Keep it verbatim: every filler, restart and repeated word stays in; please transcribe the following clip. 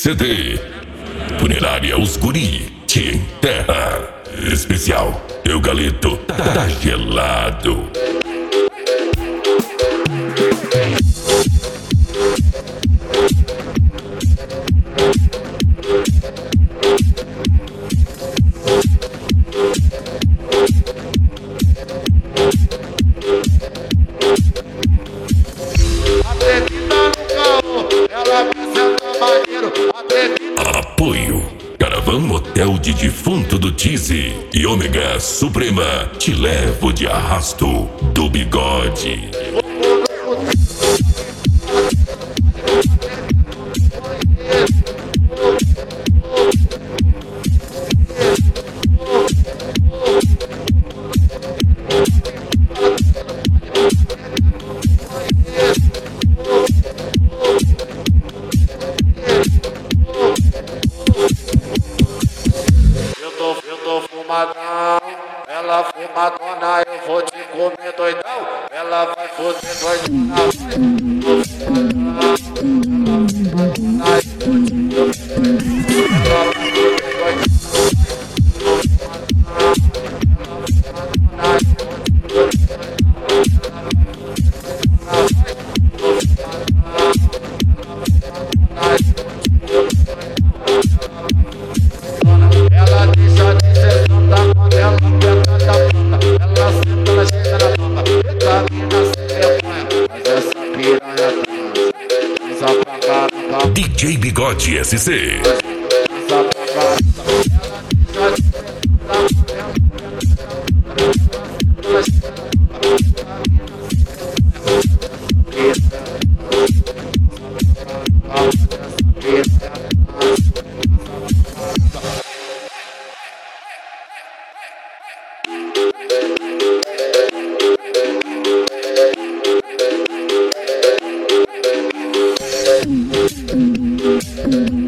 C D. Funerária Os Guri, Tim Terra. Especial, Eu Galeto, tá gelado. Apoio Caravan Motel de Defunto do Tizi e Ômega Suprema. Te levo de arrasto do Bigode. Ela fumadona, eu vou te comer doidão. Ela vai foder doidona. Ela fumadona, eu vou te comer doidão. Ela vai foder doidona. Ela deixa de ser santa quando ela aperta da bunda. Ela senta, ela chega na bomba. Eita mina sem vergonha, mas essa piranha transa. Transa pra caramba. D J Bigode S C. Transa pra caramba. Ela deixa de ser santa quando ela aperta da bunda. Ela senta, ela chega na bomba. Eita mina sem vergonha, essa piranha transa. Mm-hmm.